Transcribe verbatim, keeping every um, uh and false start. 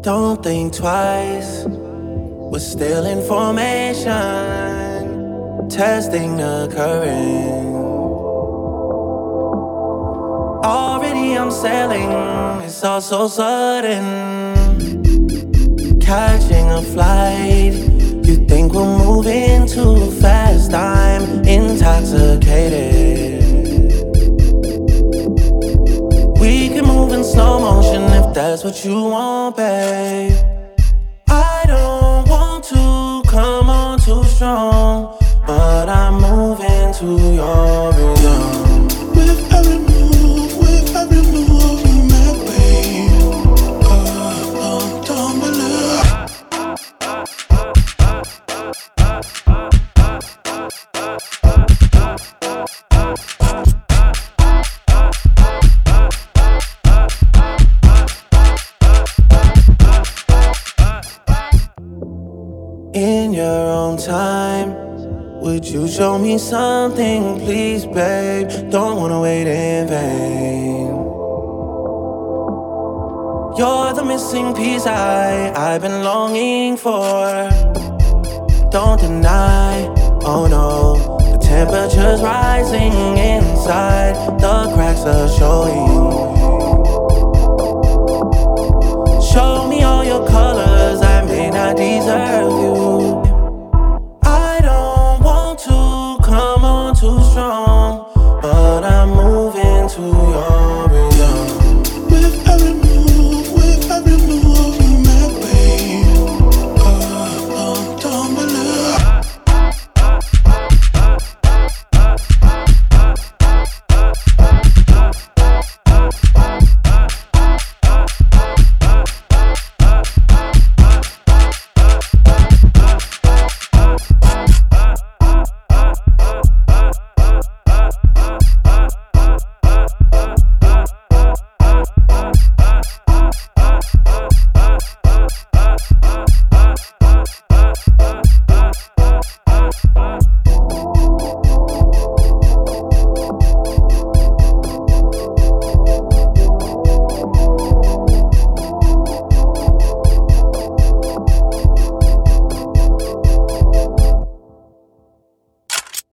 Don't think twice. We're still in formation, testing the current. Already I'm sailing, it's all so sudden. Catching a flight, you think we're moving too fast. I'm intoxicated. We can move in slow motion if that's what you want, babe. I don't want to come on too strong, but I'm moving to your rhythm. With every move, with every move you make, babe. Oh, don't believe. In your own time, would you show me something, please, babe? Don't wanna wait in vain. You're the missing piece I, I've been longing for. Don't deny, oh no, the temperature's rising inside. The cracks are showing.